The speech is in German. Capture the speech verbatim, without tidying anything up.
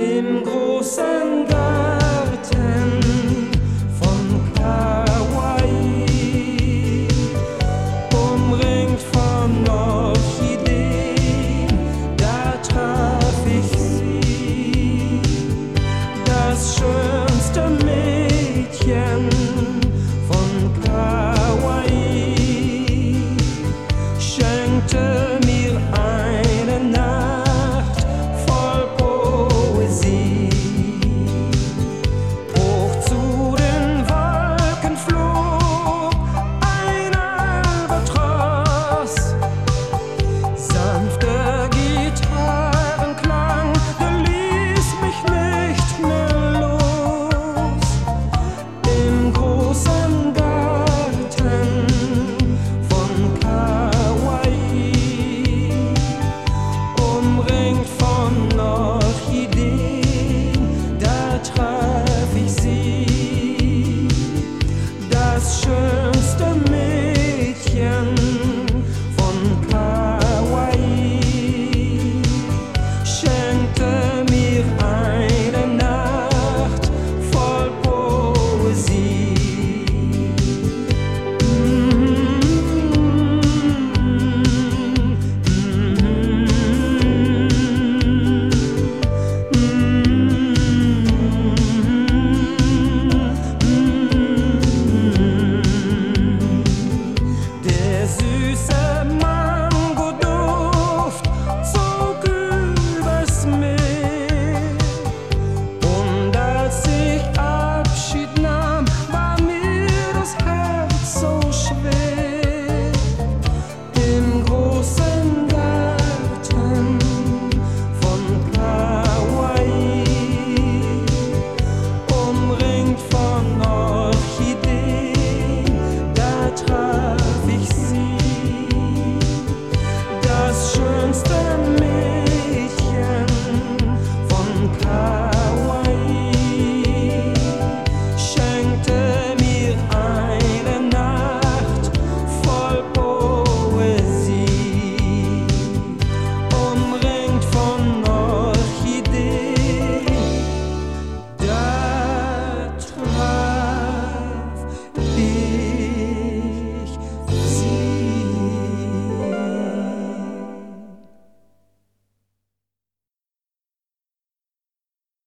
Im großen Garten von Kauai, umringt von Orchideen, da traf ich sie, das schönste Mädchen von Kauai, schenkte mir eine Nacht voll Poesie. Hoch zu den Wolken flog ein Albatros, sanfter Gitarrenklang, der ließ mich nicht mehr los. Im großen Garten von Kauai, umringt von Orchideen, da traf ich sie, das schönste Mädchen von Kauai, schenkte mir eine Nacht voll Poesie. Der süße Mangoduft zog übers Meer, und als ich Abschied nahm, war mir das Herz so schwer. Im großen Garten von Kauai, umringt von Orchideen, da traf ich sie, das schönste Mädchen